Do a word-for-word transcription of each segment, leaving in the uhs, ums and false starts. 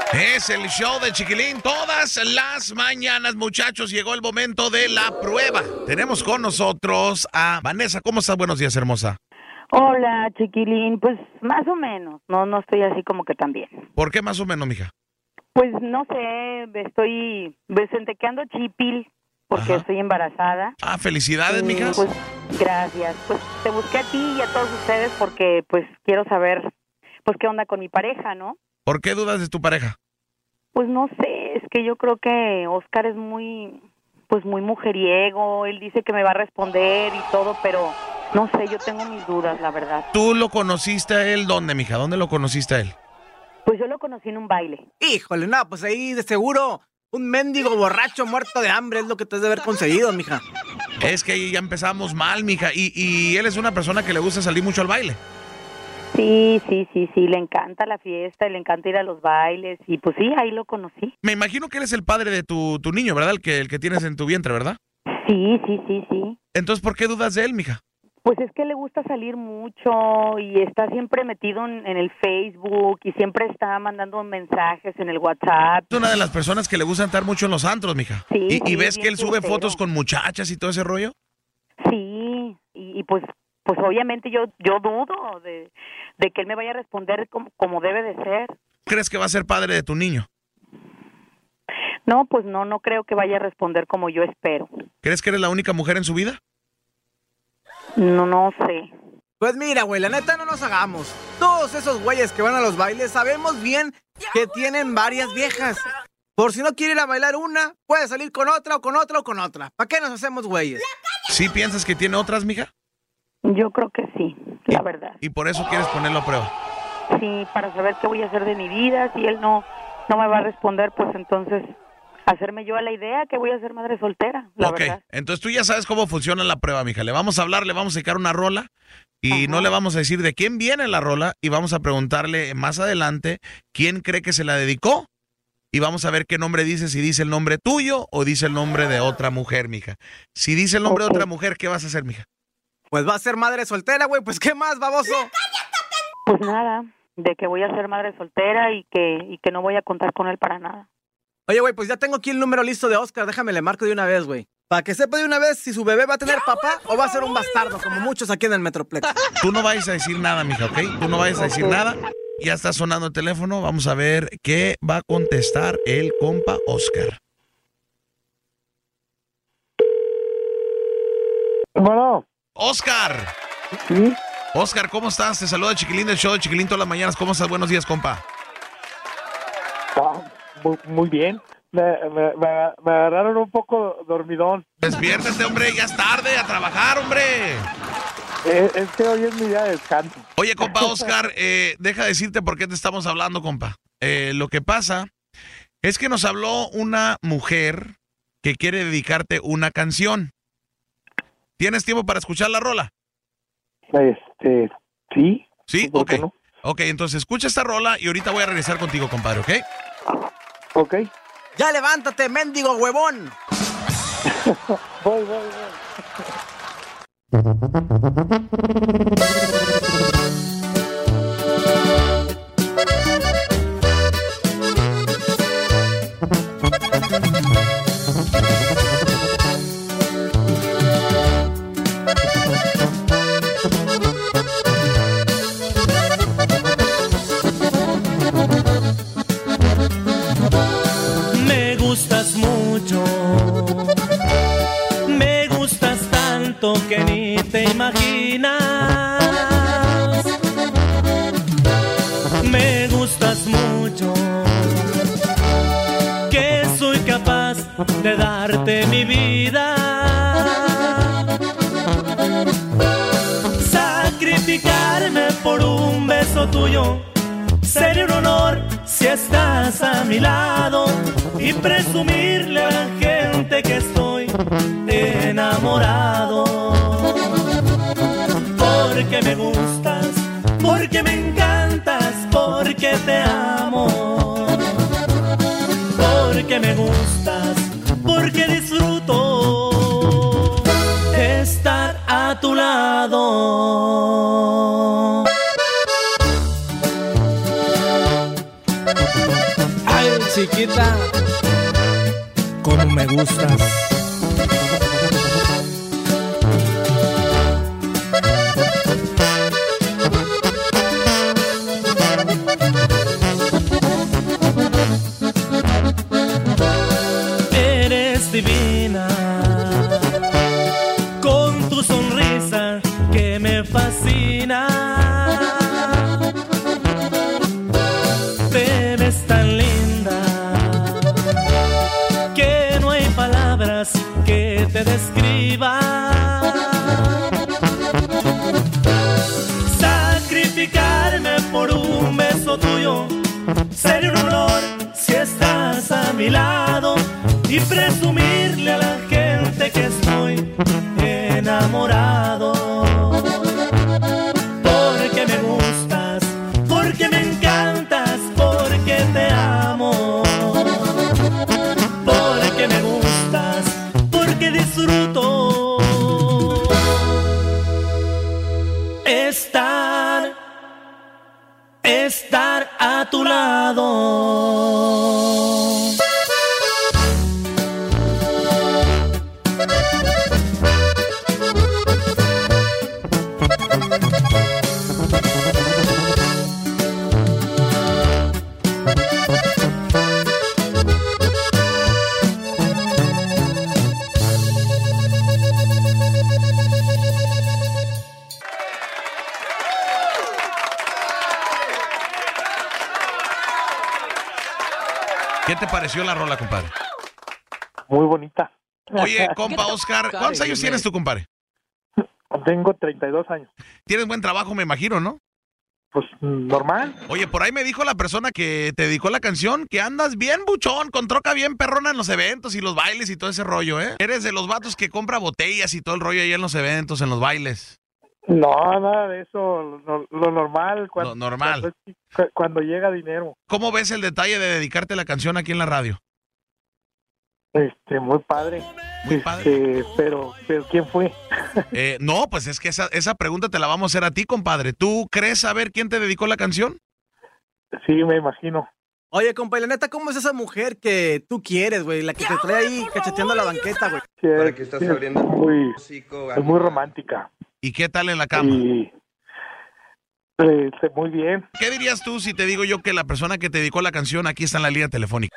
Es el show de Chiquilín todas las mañanas, muchachos. Llegó el momento de la prueba. Tenemos con nosotros a Vanessa. ¿Cómo estás? Buenos días, hermosa. Hola, Chiquilín. Pues más o menos. No, no estoy así como que tan bien. ¿Por qué más o menos, mija? Pues no sé, estoy desentequeando chipil porque Ajá. estoy embarazada. Ah, felicidades, Y, mijas. Pues gracias. Pues te busqué a ti y a todos ustedes porque pues quiero saber pues qué onda con mi pareja, ¿no? ¿Por qué dudas de tu pareja? Pues no sé, es que yo creo que Oscar es muy, pues muy mujeriego. Él dice que me va a responder y todo, pero no sé, yo tengo mis dudas, la verdad. ¿Tú lo conociste a él dónde, mija? ¿Dónde lo conociste a él? Pues yo lo conocí en un baile. Híjole, no, pues ahí de seguro un mendigo borracho muerto de hambre es lo que te has de haber conseguido, mija. Es que ahí ya empezamos mal, mija. Y, y él es una persona que le gusta salir mucho al baile. Sí, sí, sí, sí, le encanta la fiesta, le encanta ir a los bailes y pues sí, ahí lo conocí. Me imagino que él es el padre de tu, tu niño, ¿verdad? El que, el que tienes en tu vientre, ¿verdad? Sí, sí, sí, sí. Entonces, ¿por qué dudas de él, mija? Pues es que le gusta salir mucho y está siempre metido en, en el Facebook y siempre está mandando mensajes en el WhatsApp. Es una de las personas que le gusta estar mucho en los antros, mija. Sí, ¿Y, y sí, ves bien que él sube fiestero. fotos con muchachas y todo ese rollo? Sí, y, y pues pues obviamente yo yo dudo de, de que él me vaya a responder como, como debe de ser. ¿Crees que va a ser padre de tu niño? No, pues no, no creo que vaya a responder como yo espero. ¿Crees que eres la única mujer en su vida? No, no sé. Pues mira, güey, la neta no nos hagamos. Todos esos güeyes que van a los bailes sabemos bien que tienen varias viejas. Por si no quiere ir a bailar una, puede salir con otra o con otra o con otra. ¿Para qué nos hacemos güeyes? ¿Sí piensas que tiene otras, mija? Yo creo que sí, la verdad. Y por eso quieres ponerlo a prueba. Sí, para saber qué voy a hacer de mi vida. Si él no, no me va a responder, pues entonces hacerme yo a la idea que voy a ser madre soltera, la Ok, verdad. entonces tú ya sabes cómo funciona la prueba, mija. Le vamos a hablar, le vamos a sacar una rola y Ajá. no le vamos a decir de quién viene la rola y vamos a preguntarle más adelante quién cree que se la dedicó y vamos a ver qué nombre dice, si dice el nombre tuyo o dice el nombre de otra mujer, mija. Si dice el nombre Ok. de otra mujer, ¿qué vas a hacer, mija? Pues va a ser madre soltera, güey. Pues ¿qué más, baboso? Pues nada, de que voy a ser madre soltera y que, y que no voy a contar con él para nada. Oye, güey, pues ya tengo aquí el número listo de Oscar. Déjame le marco de una vez, güey. Para que sepa de una vez si su bebé va a tener papá o va a ser un bastardo, como muchos aquí en el Metroplex. Tú no vayas a decir nada, mija, ¿ok? Tú no vayas a decir Ok. nada. Ya está sonando el teléfono. Vamos a ver qué va a contestar el compa Oscar. Bueno, Oscar. sí, Oscar, ¿cómo estás? Te saluda Chiquilín del show de Chiquilín todas las mañanas. ¿Cómo estás? Buenos días, compa. ah, muy, muy bien. Me, me, me, me agarraron un poco dormidón. Despiértate, hombre, ya es tarde, a trabajar, hombre. Eh, es que hoy es mi día de descanso. Oye, compa Oscar, eh, deja decirte por qué te estamos hablando, compa. Eh, lo que pasa es que nos habló una mujer que quiere dedicarte una canción. ¿Tienes tiempo para escuchar la rola? Este, sí. Sí, ¿Por ok. qué no? Ok, entonces escucha esta rola y ahorita voy a regresar contigo, compadre, ¿ok? Ok. Ya levántate, mendigo huevón. Voy, voy, voy. Me gustas mucho, me gustas tanto que ni te imaginas. Me gustas mucho, que soy capaz de darte mi vida. Sacrificarme por un beso tuyo sería un honor si estás a mi lado y presumirle a la gente que estoy enamorado. Porque me gustas, porque me encantas, porque te amo. Porque me gustas, porque disfruto estar a tu lado. Ay, chiquita, como me gustas. Eres divina, con tu sonrisa que me fascina. Te ves tan linda que no hay palabras que te describan. Sacrificarme por un beso tuyo sería un honor si estás a mi lado, y presumirle a la gente que estoy enamorado. Porque me gustas, porque me encantas, porque te amo. Porque me gustas, porque disfruto estar, estar a tu lado. ¿Qué te pareció la rola, compadre? Muy bonita. Oye, compa Oscar, ¿cuántos años tienes tú, compadre? Tengo treinta y dos años. Tienes buen trabajo, me imagino, ¿no? Pues normal. Oye, por ahí me dijo la persona que te dedicó la canción que andas bien buchón, con troca bien perrona en los eventos y los bailes y todo ese rollo, ¿eh? Eres de los vatos que compra botellas y todo el rollo ahí en los eventos, en los bailes. No, nada de eso. Lo, lo normal. Cuando, Lo normal. Cuando, cuando llega dinero. ¿Cómo ves el detalle de dedicarte la canción aquí en la radio? Este, muy padre. Muy este, padre. Pero, pero ¿quién fue? Eh, no, pues es que esa, esa pregunta te la vamos a hacer a ti, compadre. ¿Tú crees saber quién te dedicó la canción? Sí, me imagino. Oye, compa, y la neta, ¿cómo es esa mujer que tú quieres, güey? La que te trae ahí cacheteando la banqueta, güey. Sí, Para es, que estás sí, abriendo es muy, hocico, es muy romántica. ¿Y qué tal en la cama? Y este, muy bien. ¿Qué dirías tú si te digo yo que la persona que te dedicó la canción aquí está en la línea telefónica?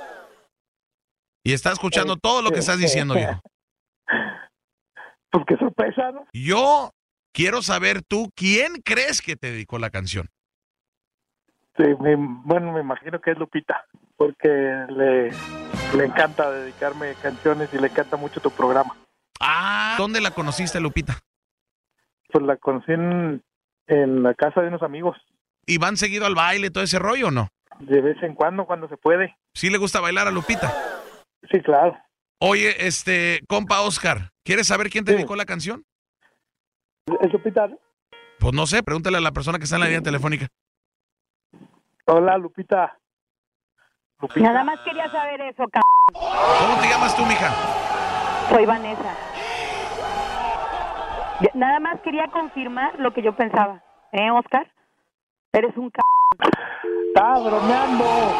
Y está escuchando todo lo que estás diciendo, viejo. Pues qué sorpresa, ¿no? Yo quiero saber tú, ¿quién crees que te dedicó la canción? Sí, me, bueno, me imagino que es Lupita, porque le, le encanta dedicarme canciones y le encanta mucho tu programa. Ah, ¿dónde la conociste, Lupita? Pues la conocí en, en la casa de unos amigos. ¿Y van seguido al baile, todo ese rollo o no? De vez en cuando, cuando se puede. ¿Sí le gusta bailar a Lupita? Sí, claro. Oye, este, compa Oscar, ¿quieres saber quién te Sí. dedicó la canción? ¿Es Lupita? Pues no sé, pregúntale a la persona que está en la línea telefónica. Hola, Lupita. Lupita. Nada más quería saber eso, c******. ¿Cómo te llamas tú, mija? Soy Vanessa. Ya- Nada más quería confirmar lo que yo pensaba. ¿Eh, Oscar? Eres un c******. Está bromeando.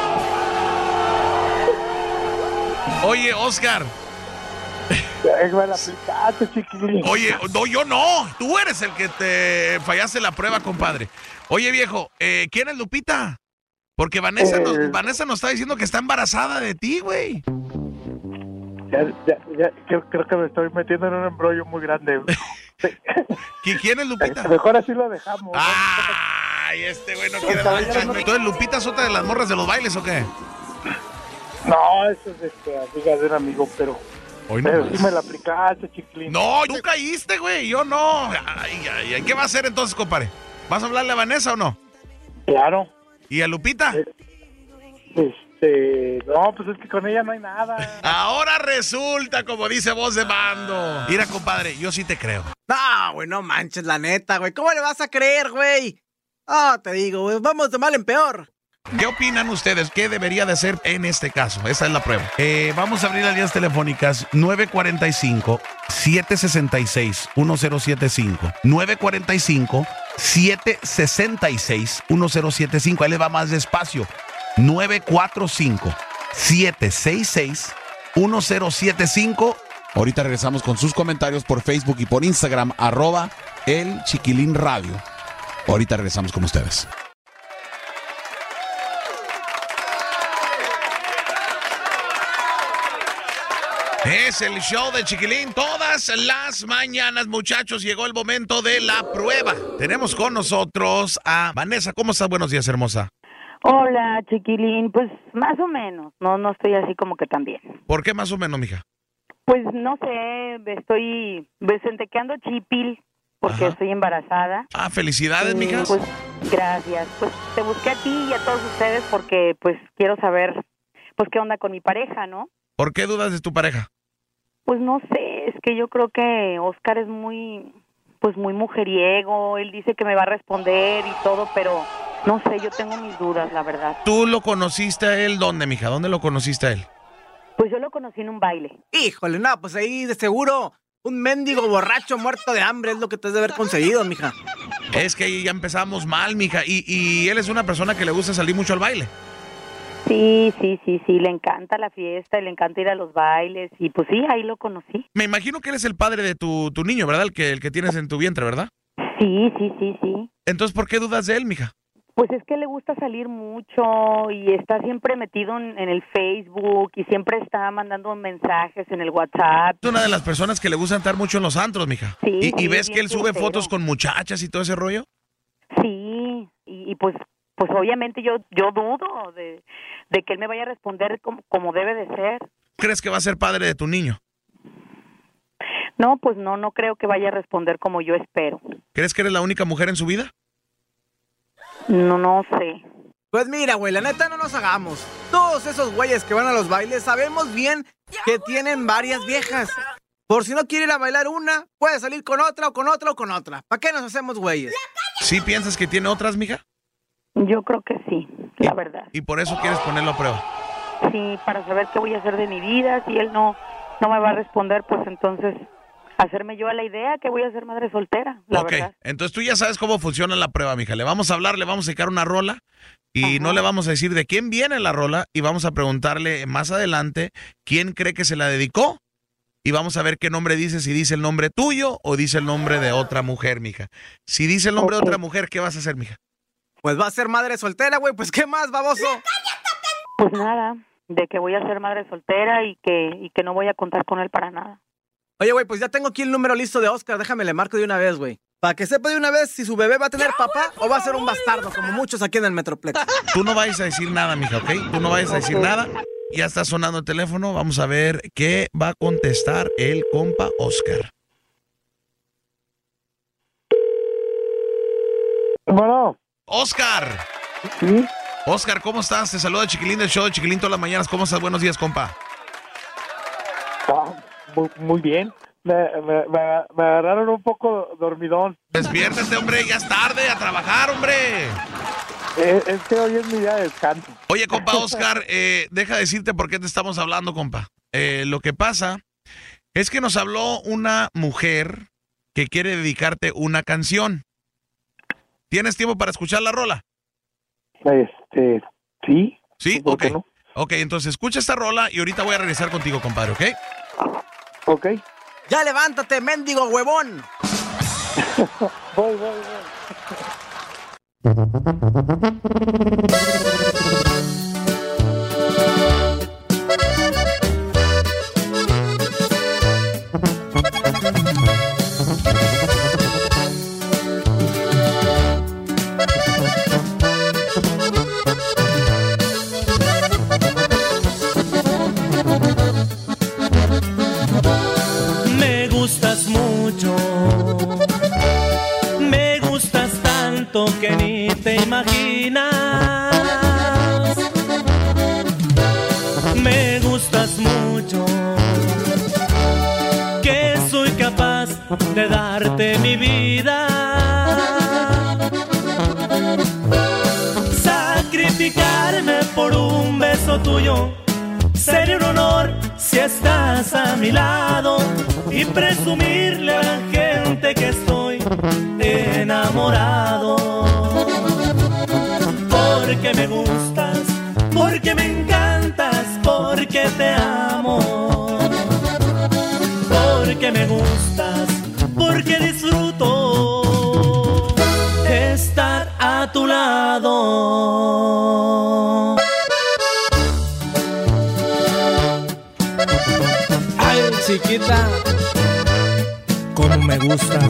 Oye, Oscar. Eh, Me la aplicaste, chiquilín. Oye, no, yo no. Tú eres el que te fallaste la prueba, compadre. Oye, viejo, eh, ¿quién es Lupita? Porque Vanessa, Eh. nos, Vanessa nos está diciendo que está embarazada de ti, güey. Ya, ya, ya, creo, creo que me estoy metiendo en un embrollo muy grande. Sí. ¿Qui- ¿Quién es Lupita? Mejor así lo dejamos. ¿no? Ay, este güey no quiere dar el chisme. ¿Entonces Lupita es otra de las morras de los bailes o qué? No, eso es este, amiga de un amigo, pero, Hoy no. pero sí me la aplicaste, chiquilín. No, tú caíste, güey, yo no. Ay, ay, ay. ¿Qué va a hacer entonces, compadre? ¿Vas a hablarle a Vanessa o no? Claro. ¿Y a Lupita? Este, no, pues es que con ella no hay nada. Ahora resulta, como dice voz de mando. Mira, compadre, yo sí te creo. No, güey, no manches, la neta, güey. ¿Cómo le vas a creer, güey? Ah, te digo, güey, vamos de mal en peor. ¿Qué opinan ustedes? ¿Qué debería de hacer en este caso? Esa es la prueba. Eh, vamos a abrir las líneas telefónicas nueve cuatro cinco, siete seis seis, uno cero siete cinco. nueve cuatro cinco, siete seis seis, uno cero siete cinco. Ahí les va más despacio. nueve cuatro cinco, siete seis seis, uno cero siete cinco. Ahorita regresamos con sus comentarios por Facebook y por Instagram, arroba el Chiquilín Radio. Ahorita regresamos con ustedes. Es el show de Chiquilín todas las mañanas, muchachos. Llegó el momento de la prueba. Tenemos con nosotros a Vanessa. ¿Cómo estás? Buenos días, hermosa. Hola, Chiquilín. Pues más o menos. No, no estoy así como que tan bien. ¿Por qué más o menos, mija? Pues no sé, estoy desentequeando chipil porque Ajá. estoy embarazada. Ah, felicidades, Y, mija. Pues gracias. Pues te busqué a ti y a todos ustedes porque pues quiero saber pues qué onda con mi pareja, ¿no? ¿Por qué dudas de tu pareja? Pues no sé, es que yo creo que Oscar es muy, pues muy mujeriego. Él dice que me va a responder y todo, pero no sé, yo tengo mis dudas, la verdad. ¿Tú lo conociste a él dónde, mija? ¿Dónde lo conociste a él? Pues yo lo conocí en un baile. Híjole, no, pues ahí de seguro un mendigo borracho muerto de hambre es lo que te has de haber conseguido, mija. Es que ahí ya empezamos mal, mija. Y, y él es una persona que le gusta salir mucho al baile. Sí, sí, sí, sí, le encanta la fiesta, y le encanta ir a los bailes y pues sí, ahí lo conocí. Me imagino que él es el padre de tu, tu niño, ¿verdad? El que, el que tienes en tu vientre, ¿verdad? Sí, sí, sí, sí. Entonces, ¿por qué dudas de él, mija? Pues es que le gusta salir mucho y está siempre metido en, en el Facebook y siempre está mandando mensajes en el WhatsApp. Es una de las personas que le gusta estar mucho en los antros, mija. Sí, ¿Y, y sí, ves bien que él sube fiestero. fotos con muchachas y todo ese rollo? Sí, y, y pues pues obviamente yo yo dudo de, de que él me vaya a responder como, como debe de ser. ¿Crees que va a ser padre de tu niño? No, pues no, no creo que vaya a responder como yo espero. ¿Crees que eres la única mujer en su vida? No, no sé. Pues mira, güey, la neta no nos hagamos. Todos esos güeyes que van a los bailes sabemos bien que tienen varias viejas. Por si no quiere ir a bailar una, puede salir con otra o con otra o con otra. ¿Para qué nos hacemos güeyes? ¿Sí piensas que tiene otras, mija? Yo creo que sí, la verdad. Y por eso quieres ponerlo a prueba. Sí, para saber qué voy a hacer de mi vida. Si él no, no me va a responder, pues entonces hacerme yo a la idea que voy a ser madre soltera, la Ok, verdad. entonces tú ya sabes cómo funciona la prueba, mija. Le vamos a hablar, le vamos a sacar una rola y Ajá. no le vamos a decir de quién viene la rola y vamos a preguntarle más adelante quién cree que se la dedicó y vamos a ver qué nombre dice, si dice el nombre tuyo o dice el nombre de otra mujer, mija. Si dice el nombre Ok. de otra mujer, ¿qué vas a hacer, mija? Pues va a ser madre soltera, güey. Pues ¿qué más, baboso? Pues nada, de que voy a ser madre soltera y que, y que no voy a contar con él para nada. Oye, güey, pues ya tengo aquí el número listo de Oscar. Déjame le marco de una vez, güey. Para que sepa de una vez si su bebé va a tener papá o va a ser un bastardo, como muchos aquí en el Metroplex. Tú no vayas a decir nada, mija, ¿ok? Tú no vayas a decir Ok. nada. Ya está sonando el teléfono. Vamos a ver qué va a contestar el compa Oscar. Bueno, Oscar. sí, Oscar, ¿cómo estás? Te saluda Chiquilín del show de Chiquilín todas las mañanas. ¿Cómo estás? Buenos días, compa. ah, muy, muy bien. Me, me, me, me agarraron un poco dormidón. Despiértate, hombre, ya es tarde, a trabajar, hombre. Eh, es que hoy es mi día de descanso. Oye, compa Oscar, eh, deja decirte por qué te estamos hablando, compa. Eh, lo que pasa es que nos habló una mujer que quiere dedicarte una canción. ¿Tienes tiempo para escuchar la rola? Este, sí. ¿Sí? ¿Por Ok. qué no? Ok, entonces escucha esta rola y ahorita voy a regresar contigo, compadre, ¿ok? Ok. Ya levántate, mendigo huevón. Voy, voy, voy. Me gustas mucho, me gustas tanto que ni te imaginas. Me gustas mucho, que soy capaz de darte mi vida. Sacrificarme por un beso tuyo sería un honor si estás a mi lado y presumirle a la gente que estoy enamorado. Porque me gustas, te amo, porque me gustas, porque disfruto estar a tu lado. Ay, chiquita, cómo me gustas.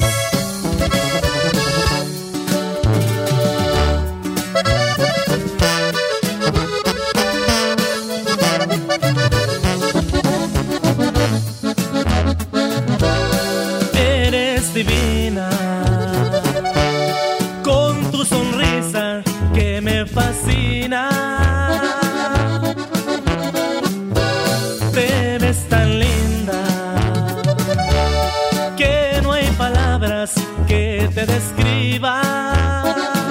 Eres divina, con tu sonrisa que me fascina. Te ves tan linda que no hay palabras que te describan.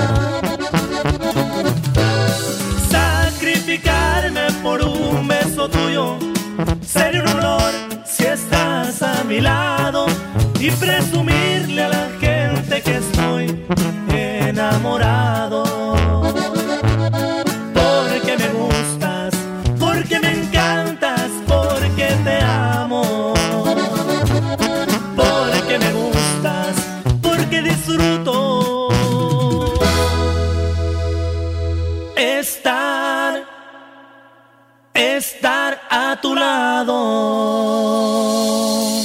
Sacrificarme por un beso tuyo sería un honor si estás a mi lado, y presumirle a la gente que estoy enamorado. Porque me gustas, porque me encantas, porque te amo. Porque me gustas, porque disfruto estar, estar a tu lado.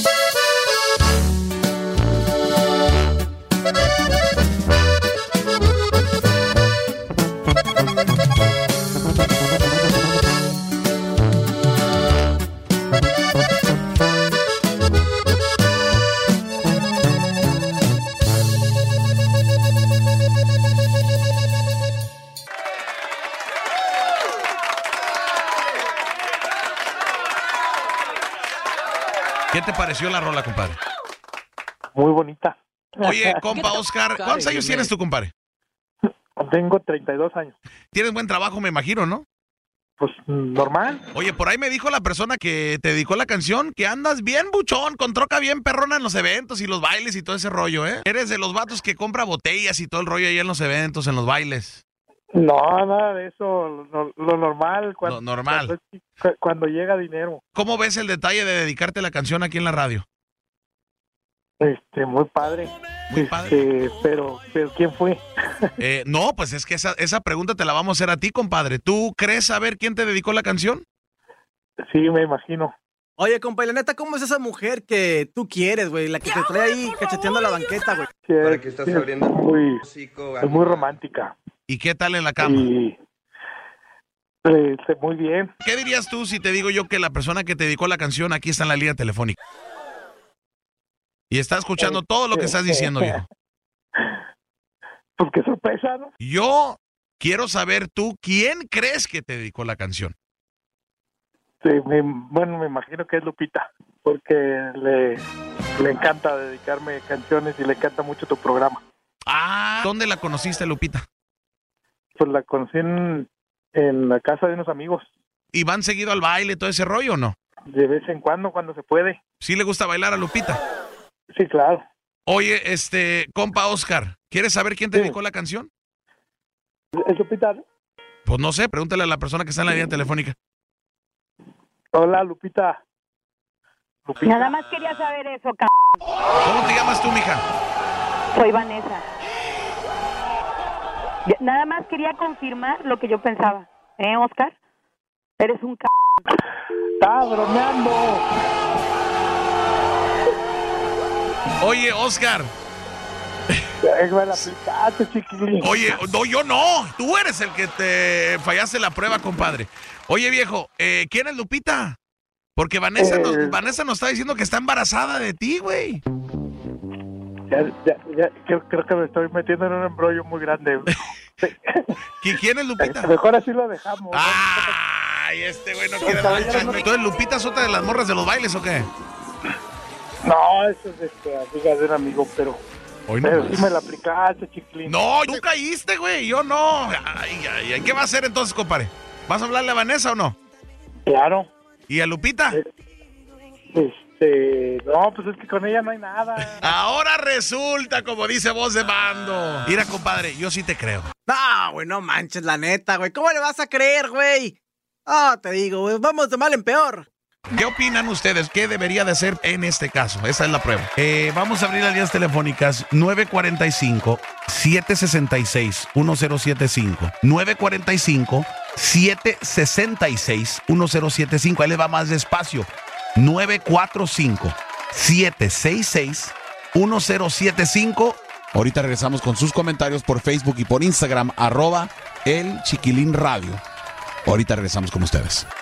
¿Qué te pareció la rola, compadre? Muy bonita. Oye, compa Oscar, ¿cuántos años tienes tú, compadre? Tengo treinta y dos años. Tienes buen trabajo, me imagino, ¿no? Pues normal. Oye, por ahí me dijo la persona que te dedicó la canción que andas bien buchón, con troca bien perrona en los eventos y los bailes y todo ese rollo, ¿eh? Eres de los vatos que compra botellas y todo el rollo ahí en los eventos, en los bailes. No, nada de eso. Lo, lo normal. Cuando, Lo normal. Cuando, cuando llega dinero. ¿Cómo ves el detalle de dedicarte la canción aquí en la radio? Este, muy padre. Muy este, padre. Pero, pero ¿quién fue? Eh, no, pues es que esa, esa pregunta te la vamos a hacer a ti, compadre. ¿Tú crees saber quién te dedicó la canción? Sí, me imagino. Oye, compa, y la neta, ¿cómo es esa mujer que tú quieres, güey? La que te trae ahí cacheteando la banqueta, güey. Sí, ¿Para es, qué estás sí, abriendo es muy, hocico, es Gano? muy romántica. ¿Y qué tal en la cama? Y este, muy bien. ¿Qué dirías tú si te digo yo que la persona que te dedicó la canción aquí está en la línea telefónica? Y está escuchando todo lo que estás diciendo, viejo. Pues qué sorpresa, ¿no? Yo quiero saber tú, ¿quién crees que te dedicó la canción? Sí, me, bueno, me imagino que es Lupita, porque le, le encanta dedicarme canciones y le encanta mucho tu programa. Ah, ¿dónde la conociste, Lupita? Pues la conocí en, en la casa de unos amigos, ¿Y van seguido al baile, todo ese rollo o no? de vez en cuando, cuando se puede. ¿Sí le gusta bailar a Lupita? Sí, claro. Oye, este, compa Oscar, ¿quieres saber quién te Sí. dedicó la canción? ¿Es Lupita? ¿No? Pues no sé, pregúntale a la persona que está en la línea telefónica. Hola, Lupita. Lupita. Nada más quería saber eso, c******. ¿Cómo te llamas tú, mija? Soy Vanessa. Ya- Nada más quería confirmar lo que yo pensaba. ¿Eh, Oscar? Eres un c******. Está bromeando. Oye, Oscar. Eh, Me la aplicaste, chiquilín. Oye, no, yo no. Tú eres el que te fallaste la prueba, compadre. Oye, viejo, eh, ¿quién es Lupita? Porque Vanessa, Eh. nos, Vanessa nos está diciendo que está embarazada de ti, güey. Ya, ya, ya, creo, creo que me estoy metiendo en un embrollo muy grande. ¿Qui- ¿Quién es Lupita? Mejor así lo dejamos. Ay, este güey no quiere más chisme. Entonces, ¿Lupita es otra de las morras de los bailes o qué? No, eso es este, amiga de un amigo, pero, Hoy no. pero sí me la aplicaste, chiquilín. No, tú caíste, güey. Yo no. Ay, ay, ay. ¿Qué va a hacer entonces, compadre? ¿Vas a hablarle a Vanessa o no? Claro. ¿Y a Lupita? Este, no, pues es que con ella no hay nada. Ahora resulta, como dice voz de mando. Mira, compadre, yo sí te creo. No, güey, no manches, la neta, güey. ¿Cómo le vas a creer, güey? Ah, te digo, güey, vamos de mal en peor. ¿Qué opinan ustedes? ¿Qué debería de hacer en este caso? Esa es la prueba. Eh, vamos a abrir las líneas telefónicas nueve cuatro cinco, siete seis seis, uno cero siete cinco. nueve cuatro cinco, siete seis seis, uno cero siete cinco. Ahí le va más despacio. nueve cuatro cinco, siete seis seis, uno cero siete cinco. Ahorita regresamos con sus comentarios por Facebook y por Instagram, arroba el Chiquilín Radio. Ahorita regresamos con ustedes.